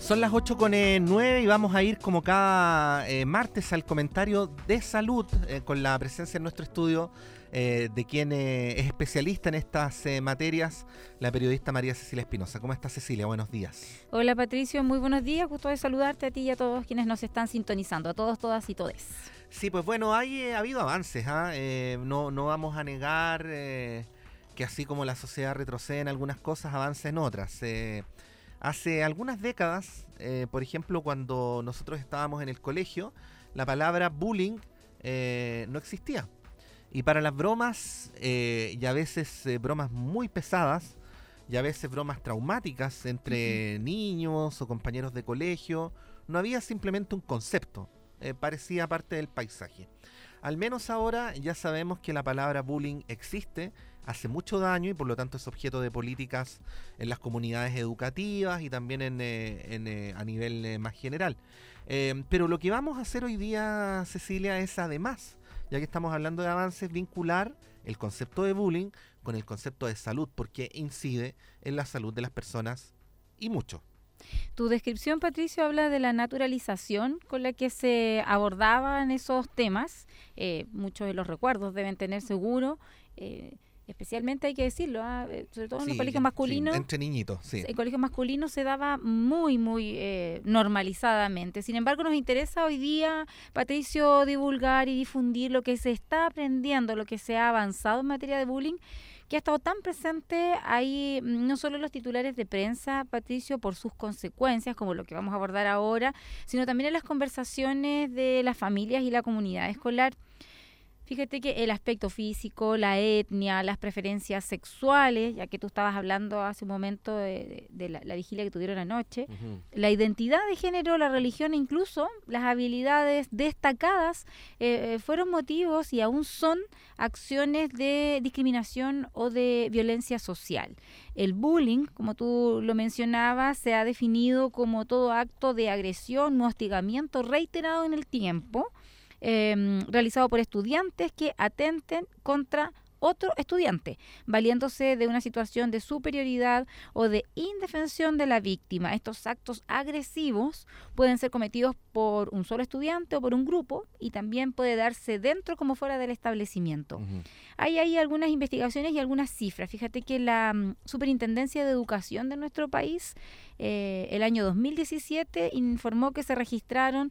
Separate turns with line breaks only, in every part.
Son las 8:09 y vamos a ir como cada martes al comentario de salud con la presencia en nuestro estudio de quien es especialista en estas materias, la periodista María Cecilia Espinosa. ¿Cómo estás, Cecilia? Buenos días.
Hola, Patricio, muy buenos días. Gusto de saludarte a ti y a todos quienes nos están sintonizando, a todos, todas y todes.
Sí, pues bueno, ha habido avances, no vamos a negar que así como la sociedad retrocede en algunas cosas, avanza en otras. Hace algunas décadas, por ejemplo, cuando nosotros estábamos en el colegio, la palabra bullying no existía. Y para las bromas, y a veces bromas muy pesadas, y a veces bromas traumáticas entre niños o compañeros de colegio, no había simplemente un concepto, parecía parte del paisaje. Al menos ahora ya sabemos que la palabra bullying existe, hace mucho daño y por lo tanto es objeto de políticas en las comunidades educativas y también a nivel más general. Pero lo que vamos a hacer hoy día, Cecilia, es además, ya que estamos hablando de avances, vincular el concepto de bullying con el concepto de salud, porque incide en la salud de las personas y mucho.
Tu descripción, Patricio, habla de la naturalización con la que se abordaban esos temas. Muchos de los recuerdos deben tener seguro, especialmente hay que decirlo, sobre todo en los colegios masculinos.
Sí, entre niñitos, sí.
En colegios masculinos se daba muy normalizadamente. Sin embargo, nos interesa hoy día, Patricio, divulgar y difundir lo que se está aprendiendo, lo que se ha avanzado en materia de bullying, que ha estado tan presente ahí, no solo en los titulares de prensa, Patricio, por sus consecuencias, como lo que vamos a abordar ahora, sino también en las conversaciones de las familias y la comunidad escolar. Fíjate que el aspecto físico, la etnia, las preferencias sexuales, ya que tú estabas hablando hace un momento de la vigilia que tuvieron anoche, la identidad de género, la religión e incluso las habilidades destacadas fueron motivos y aún son acciones de discriminación o de violencia social. El bullying, como tú lo mencionabas, se ha definido como todo acto de agresión o hostigamiento reiterado en el tiempo, realizado por estudiantes que atenten contra otro estudiante, valiéndose de una situación de superioridad o de indefensión de la víctima. Estos actos agresivos pueden ser cometidos por un solo estudiante o por un grupo y también puede darse dentro como fuera del establecimiento. Hay ahí algunas investigaciones y algunas cifras. Fíjate que la Superintendencia de Educación de nuestro país el año 2017 informó que se registraron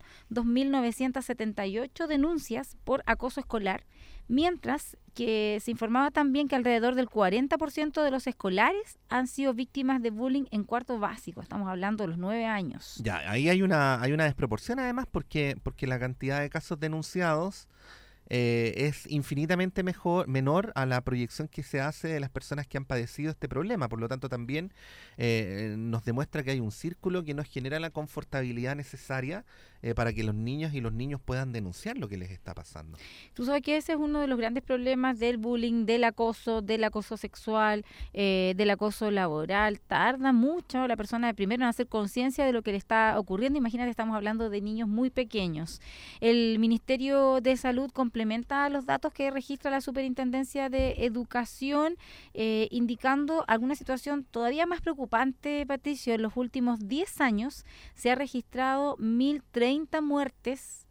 2.978 denuncias por acoso escolar, mientras que se informaba también que alrededor del 40% de los escolares han sido víctimas de bullying en cuarto básico. Estamos hablando de los 9 años.
Ya, ahí hay una desproporción además porque la cantidad de casos denunciados es infinitamente menor a la proyección que se hace de las personas que han padecido este problema. Por lo tanto, también nos demuestra que hay un círculo que nos genera la confortabilidad necesaria para que los niños y los niños puedan denunciar lo que les está pasando.
Tú sabes que ese es uno de los grandes problemas del bullying, del acoso sexual, del acoso laboral. Tarda mucho la persona primero en hacer conciencia de lo que le está ocurriendo. Imagínate, estamos hablando de niños muy pequeños. El Ministerio de Salud complementa los datos que registra la Superintendencia de Educación, indicando alguna situación todavía más preocupante, Patricio. En los últimos 10 años se ha registrado 1.030 muertes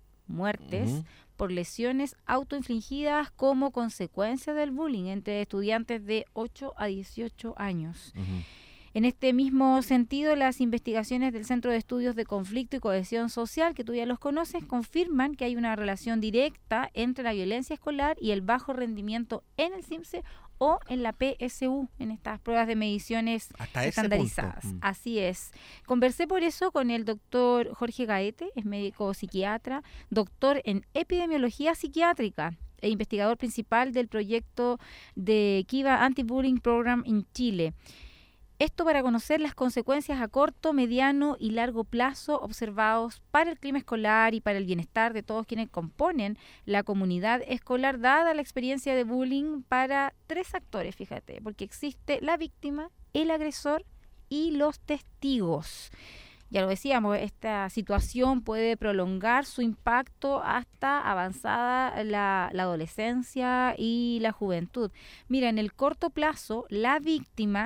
por lesiones autoinfligidas como consecuencia del bullying entre estudiantes de 8 a 18 años. En este mismo sentido, las investigaciones del Centro de Estudios de Conflicto y Cohesión Social, que tú ya los conoces, confirman que hay una relación directa entre la violencia escolar y el bajo rendimiento en el CIMSE o en la PSU, en estas pruebas de mediciones estandarizadas. Así es. Conversé por eso con el doctor Jorge Gaete, es médico psiquiatra, doctor en epidemiología psiquiátrica e investigador principal del proyecto de Kiva Anti-Bullying Program en Chile. Esto para conocer las consecuencias a corto, mediano y largo plazo observados para el clima escolar y para el bienestar de todos quienes componen la comunidad escolar, dada la experiencia de bullying para 3 actores, fíjate, porque existe la víctima, el agresor y los testigos. Ya lo decíamos, esta situación puede prolongar su impacto hasta avanzada la adolescencia y la juventud. Mira, en el corto plazo, la víctima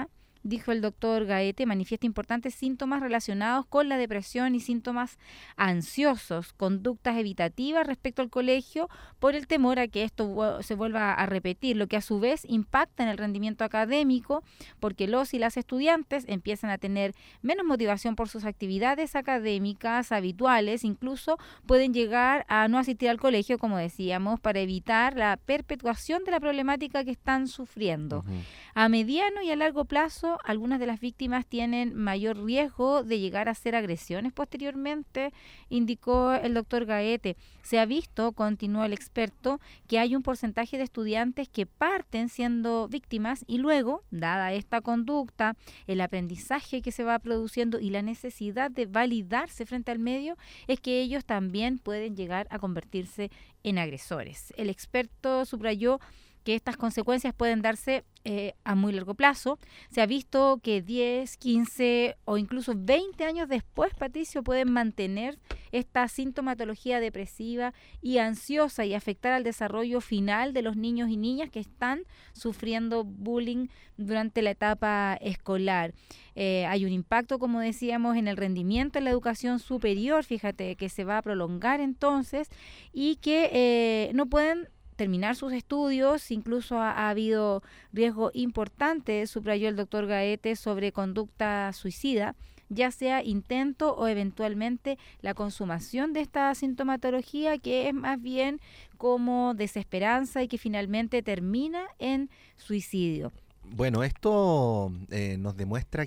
dijo el doctor Gaete, manifiesta importantes síntomas relacionados con la depresión y síntomas ansiosos, conductas evitativas respecto al colegio por el temor a que esto se vuelva a repetir, lo que a su vez impacta en el rendimiento académico porque los y las estudiantes empiezan a tener menos motivación por sus actividades académicas habituales, incluso pueden llegar a no asistir al colegio, como decíamos, para evitar la perpetuación de la problemática que están sufriendo.
Ujú.
A mediano y a largo plazo, algunas de las víctimas tienen mayor riesgo de llegar a hacer agresiones posteriormente, indicó el doctor Gaete. Se ha visto, continuó el experto, que hay un porcentaje de estudiantes que parten siendo víctimas y luego, dada esta conducta, el aprendizaje que se va produciendo y la necesidad de validarse frente al medio, es que ellos también pueden llegar a convertirse en agresores. El experto subrayó que estas consecuencias pueden darse a muy largo plazo. Se ha visto que 10, 15 o incluso 20 años después, Patricio, pueden mantener esta sintomatología depresiva y ansiosa y afectar al desarrollo final de los niños y niñas que están sufriendo bullying durante la etapa escolar. Hay un impacto, como decíamos, en el rendimiento en la educación superior, fíjate, que se va a prolongar entonces y que no pueden terminar sus estudios, incluso ha habido riesgo importante, subrayó el doctor Gaete, sobre conducta suicida, ya sea intento o eventualmente la consumación de esta sintomatología, que es más bien como desesperanza y que finalmente termina en suicidio.
Bueno, esto nos demuestra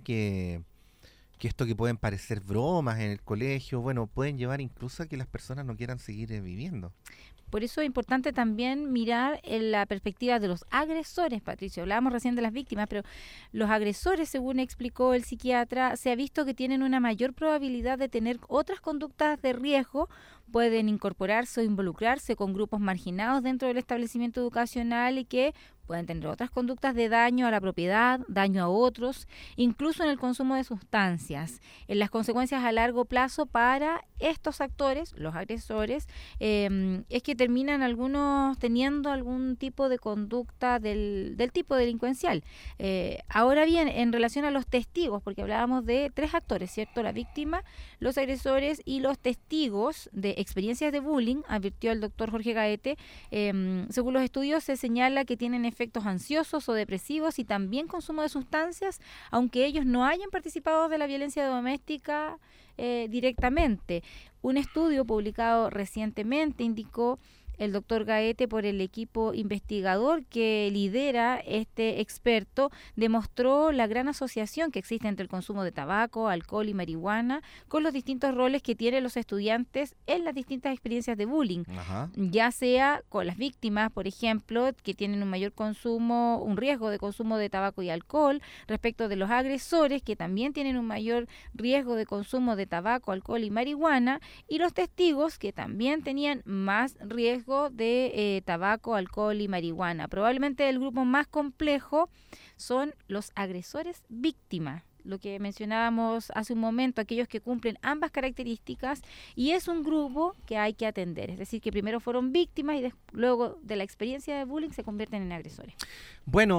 que esto que pueden parecer bromas en el colegio, bueno, pueden llevar incluso a que las personas no quieran seguir viviendo.
Por eso es importante también mirar en la perspectiva de los agresores, Patricio. Hablábamos recién de las víctimas, pero los agresores, según explicó el psiquiatra, se ha visto que tienen una mayor probabilidad de tener otras conductas de riesgo, pueden incorporarse o involucrarse con grupos marginados dentro del establecimiento educacional y que pueden tener otras conductas de daño a la propiedad, daño a otros, incluso en el consumo de sustancias. En las consecuencias a largo plazo para estos actores, los agresores, es que terminan algunos teniendo algún tipo de conducta del tipo delincuencial. Ahora bien, en relación a los testigos, porque hablábamos de 3 actores, ¿cierto? La víctima, los agresores y los testigos de experiencias de bullying, advirtió el doctor Jorge Gaete. Según los estudios, se señala que tienen efectos ansiosos o depresivos y también consumo de sustancias, aunque ellos no hayan participado de la violencia doméstica directamente. Un estudio publicado recientemente indicó el doctor Gaete por el equipo investigador que lidera este experto, demostró la gran asociación que existe entre el consumo de tabaco, alcohol y marihuana con los distintos roles que tienen los estudiantes en las distintas experiencias de bullying.
Ajá.
Ya sea con las víctimas, por ejemplo, que tienen un mayor consumo, un riesgo de consumo de tabaco y alcohol, respecto de los agresores, que también tienen un mayor riesgo de consumo de tabaco, alcohol y marihuana, y los testigos, que también tenían más riesgo de tabaco, alcohol y marihuana. Probablemente el grupo más complejo son los agresores víctimas, lo que mencionábamos hace un momento, aquellos que cumplen ambas características, y es un grupo que hay que atender, es decir, que primero fueron víctimas y luego de la experiencia de bullying se convierten en agresores.
Bueno,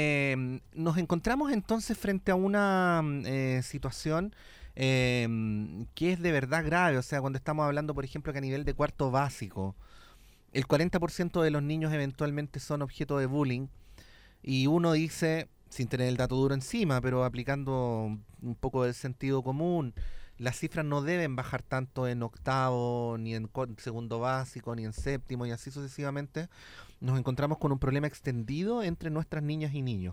nos encontramos entonces frente a una situación que es de verdad grave, o sea, cuando estamos hablando, por ejemplo, que a nivel de cuarto básico, el 40% de los niños eventualmente son objeto de bullying, y uno dice, sin tener el dato duro encima, pero aplicando un poco del sentido común, las cifras no deben bajar tanto en octavo, ni en segundo básico, ni en séptimo, y así sucesivamente. Nos encontramos con un problema extendido entre nuestras niñas y niños.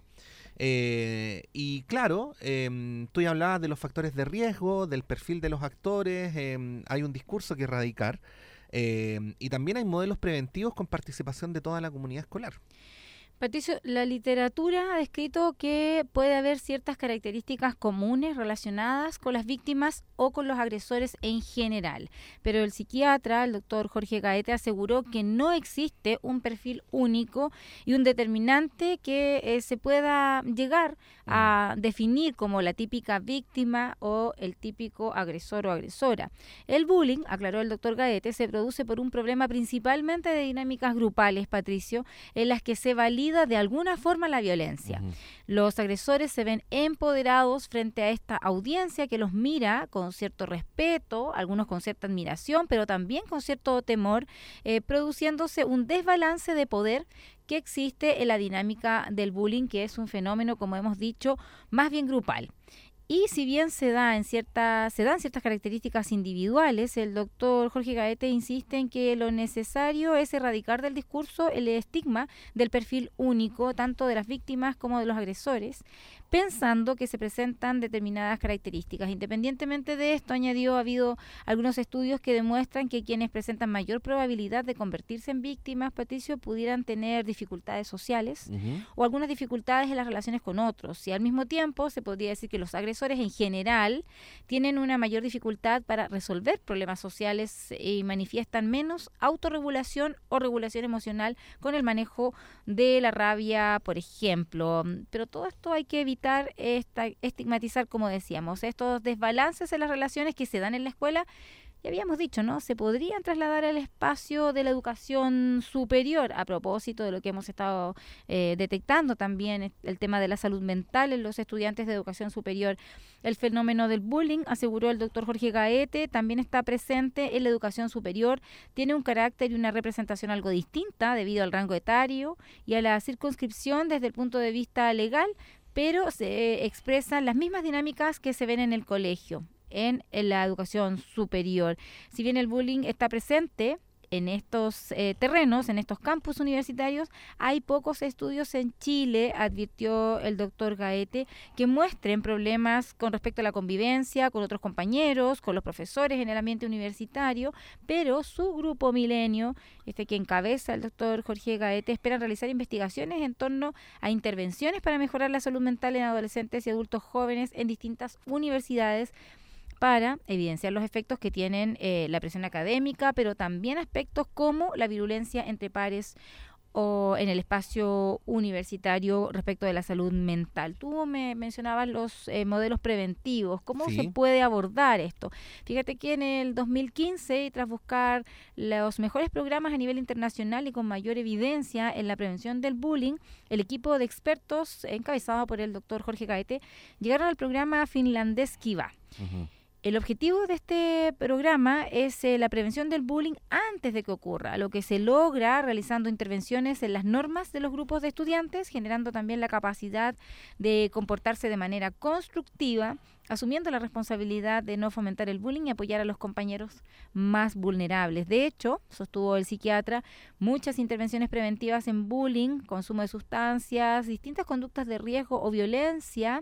Y claro, tú ya hablabas de los factores de riesgo, del perfil de los actores, hay un discurso que erradicar, y también hay modelos preventivos con participación de toda la comunidad escolar.
Patricio, la literatura ha descrito que puede haber ciertas características comunes relacionadas con las víctimas o con los agresores en general, pero el psiquiatra, el doctor Jorge Gaete, aseguró que no existe un perfil único y un determinante que se pueda llegar a definir como la típica víctima o el típico agresor o agresora. El bullying, aclaró el doctor Gaete, se produce por un problema principalmente de dinámicas grupales, Patricio, en las que se valida salida de alguna forma a la violencia.
Ujú.
Los agresores se ven empoderados frente a esta audiencia que los mira con cierto respeto, algunos con cierta admiración, pero también con cierto temor, produciéndose un desbalance de poder que existe en la dinámica del bullying, que es un fenómeno, como hemos dicho, más bien grupal. Y si bien se dan ciertas características individuales, el doctor Jorge Gaete insiste en que lo necesario es erradicar del discurso el estigma del perfil único, tanto de las víctimas como de los agresores, pensando que se presentan determinadas características. Independientemente de esto, añadió, ha habido algunos estudios que demuestran que quienes presentan mayor probabilidad de convertirse en víctimas, Patricio, pudieran tener dificultades sociales o algunas dificultades en las relaciones con otros. Y al mismo tiempo se podría decir que los agresores en general tienen una mayor dificultad para resolver problemas sociales y manifiestan menos autorregulación o regulación emocional con el manejo de la rabia, por ejemplo. Pero todo esto hay que evitar estigmatizar, como decíamos, estos desbalances en las relaciones que se dan en la escuela. Ya habíamos dicho, ¿no? Se podrían trasladar al espacio de la educación superior, a propósito de lo que hemos estado detectando también, el tema de la salud mental en los estudiantes de educación superior. El fenómeno del bullying, aseguró el doctor Jorge Gaete, también está presente en la educación superior, tiene un carácter y una representación algo distinta debido al rango etario y a la circunscripción desde el punto de vista legal, pero se expresan las mismas dinámicas que se ven en el colegio, en la educación superior. Si bien el bullying está presente en estos terrenos, en estos campus universitarios, hay pocos estudios en Chile, advirtió el doctor Gaete, que muestren problemas con respecto a la convivencia con otros compañeros, con los profesores en el ambiente universitario, pero su grupo Milenio, que encabeza el doctor Jorge Gaete, espera realizar investigaciones en torno a intervenciones para mejorar la salud mental en adolescentes y adultos jóvenes en distintas universidades, para evidenciar los efectos que tienen la presión académica, pero también aspectos como la virulencia entre pares o en el espacio universitario respecto de la salud mental. Tú me mencionabas los modelos preventivos. ¿Cómo
Sí.
se puede abordar esto? Fíjate que en el 2015, y tras buscar los mejores programas a nivel internacional y con mayor evidencia en la prevención del bullying, el equipo de expertos encabezado por el doctor Jorge Gaete llegaron al programa finlandés Kiva.
Ujú.
El objetivo de este programa es la prevención del bullying antes de que ocurra, lo que se logra realizando intervenciones en las normas de los grupos de estudiantes, generando también la capacidad de comportarse de manera constructiva, asumiendo la responsabilidad de no fomentar el bullying y apoyar a los compañeros más vulnerables. De hecho, sostuvo el psiquiatra, muchas intervenciones preventivas en bullying, consumo de sustancias, distintas conductas de riesgo o violencia,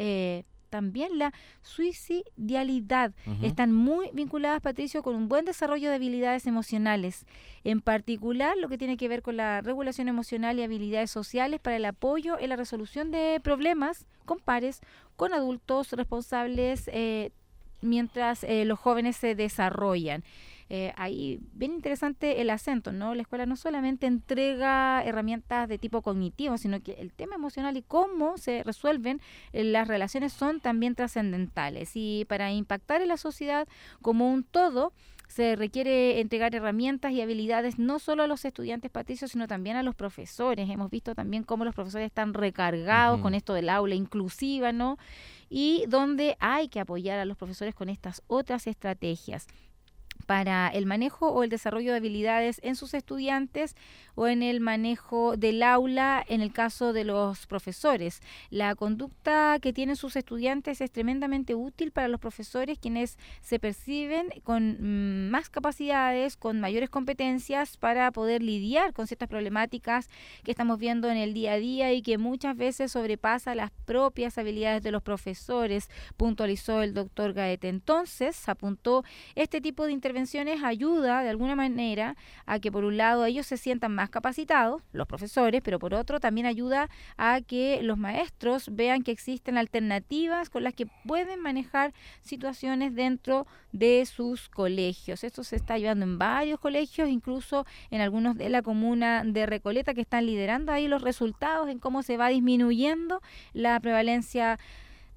también la suicidalidad, están muy vinculadas, Patricio, con un buen desarrollo de habilidades emocionales, en particular lo que tiene que ver con la regulación emocional y habilidades sociales para el apoyo en la resolución de problemas con pares, con adultos responsables, mientras los jóvenes se desarrollan. Ahí bien interesante el acento, ¿no? La escuela no solamente entrega herramientas de tipo cognitivo, sino que el tema emocional y cómo se resuelven las relaciones son también trascendentales. Y para impactar en la sociedad como un todo, se requiere entregar herramientas y habilidades no solo a los estudiantes, Patricio, sino también a los profesores. Hemos visto también cómo los profesores están recargados con esto del aula inclusiva, ¿no? Y donde hay que apoyar a los profesores con estas otras estrategias para el manejo o el desarrollo de habilidades en sus estudiantes o en el manejo del aula en el caso de los profesores. La conducta que tienen sus estudiantes es tremendamente útil para los profesores, quienes se perciben con más capacidades, con mayores competencias para poder lidiar con ciertas problemáticas que estamos viendo en el día a día y que muchas veces sobrepasa las propias habilidades de los profesores, puntualizó el doctor Gaete. Entonces, apuntó, este tipo de intervenciones ayuda de alguna manera a que por un lado ellos se sientan más capacitados, los profesores, pero por otro también ayuda a que los maestros vean que existen alternativas con las que pueden manejar situaciones dentro de sus colegios. Esto se está llevando en varios colegios, incluso en algunos de la comuna de Recoleta, que están liderando ahí los resultados en cómo se va disminuyendo la prevalencia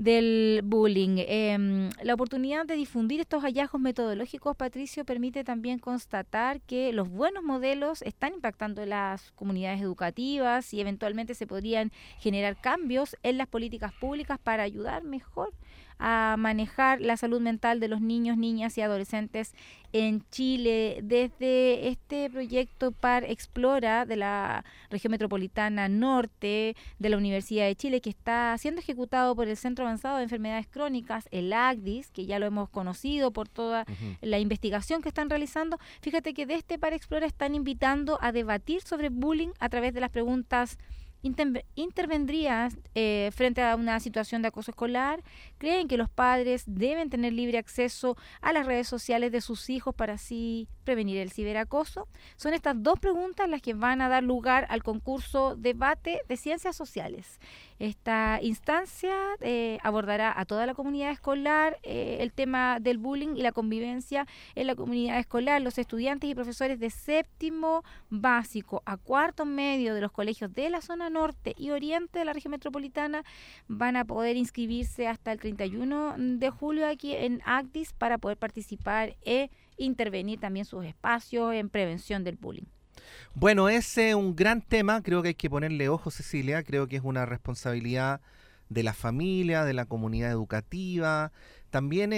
del bullying. La oportunidad de difundir estos hallazgos metodológicos, Patricio, permite también constatar que los buenos modelos están impactando en las comunidades educativas y eventualmente se podrían generar cambios en las políticas públicas para ayudar mejor a manejar la salud mental de los niños, niñas y adolescentes en Chile. Desde este proyecto PAR Explora de la Región Metropolitana Norte de la Universidad de Chile, que está siendo ejecutado por el Centro Avanzado de Enfermedades Crónicas, el ACDIS, que ya lo hemos conocido por toda la investigación que están realizando. Fíjate que de este PAR Explora están invitando a debatir sobre bullying a través de las preguntas: ¿intervendrías frente a una situación de acoso escolar? ¿Creen que los padres deben tener libre acceso a las redes sociales de sus hijos para así prevenir el ciberacoso? Son estas dos preguntas las que van a dar lugar al concurso Debate de Ciencias Sociales. Esta instancia abordará a toda la comunidad escolar el tema del bullying y la convivencia en la comunidad escolar. Los estudiantes y profesores de séptimo básico a cuarto medio de los colegios de la zona norte y oriente de la región metropolitana van a poder inscribirse hasta el 31 de julio aquí en ACDIS para poder participar e intervenir también sus espacios en prevención del bullying.
Bueno, ese es un gran tema, creo que hay que ponerle ojo, Cecilia, creo que es una responsabilidad de la familia, de la comunidad educativa, también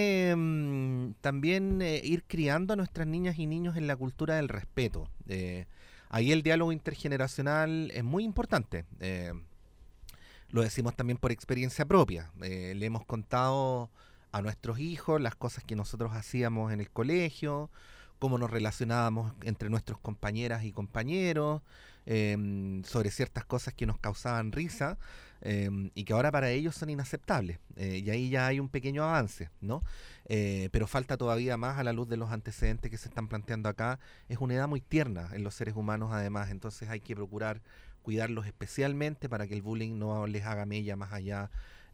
ir criando a nuestras niñas y niños en la cultura del respeto. Ahí el diálogo intergeneracional es muy importante, lo decimos también por experiencia propia, le hemos contado a nuestros hijos las cosas que nosotros hacíamos en el colegio, cómo nos relacionábamos entre nuestros compañeras y compañeros, sobre ciertas cosas que nos causaban risa y que ahora para ellos son inaceptables. Y ahí ya hay un pequeño avance, ¿no? Pero falta todavía más a la luz de los antecedentes que se están planteando acá. Es una edad muy tierna en los seres humanos además, entonces hay que procurar cuidarlos especialmente para que el bullying no les haga mella más allá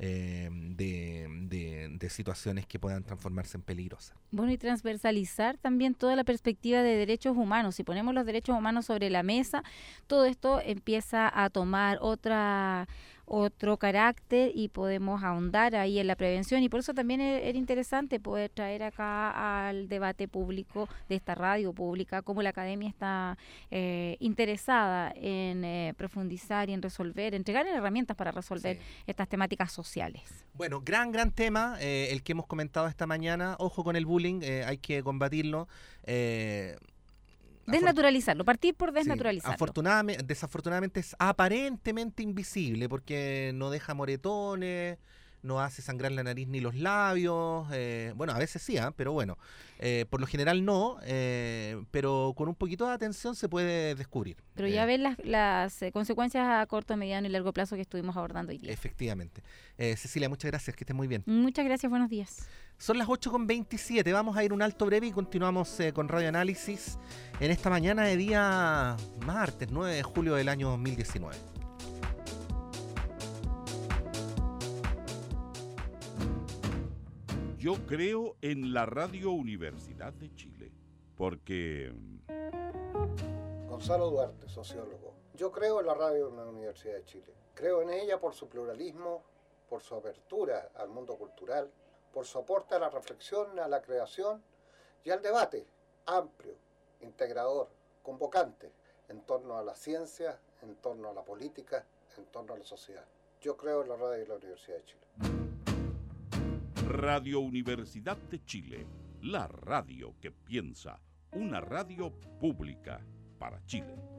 de situaciones que puedan transformarse en peligrosas.
Bueno, y transversalizar también toda la perspectiva de derechos humanos. Si ponemos los derechos humanos sobre la mesa, todo esto empieza a tomar otro carácter y podemos ahondar ahí en la prevención, y por eso también era interesante poder traer acá al debate público de esta radio pública cómo la academia está interesada en profundizar y en resolver, entregar herramientas para resolver estas temáticas sociales.
Bueno, gran tema el que hemos comentado esta mañana. Ojo con el bullying, hay que combatirlo.
Desnaturalizarlo, partir por desnaturalizarlo.
Sí, desafortunadamente es aparentemente invisible porque no deja moretones, no hace sangrar la nariz ni los labios, bueno, a veces sí, pero bueno, por lo general no, pero con un poquito de atención se puede descubrir.
Pero ya ven las consecuencias a corto, mediano y largo plazo que estuvimos abordando hoy día.
Efectivamente. Cecilia, muchas gracias, que estés muy bien.
Muchas gracias, buenos días.
Son las 8:27, vamos a ir un alto breve y continuamos con Radio Análisis en esta mañana de día martes 9 de julio del año 2019.
Yo creo en la Radio Universidad de Chile, porque...
Gonzalo Duarte, sociólogo. Yo creo en la Radio de la Universidad de Chile. Creo en ella por su pluralismo, por su apertura al mundo cultural, por su aporte a la reflexión, a la creación y al debate amplio, integrador, convocante en torno a la ciencia, en torno a la política, en torno a la sociedad. Yo creo en la Radio de la Universidad de Chile.
Radio Universidad de Chile, la radio que piensa, una radio pública para Chile.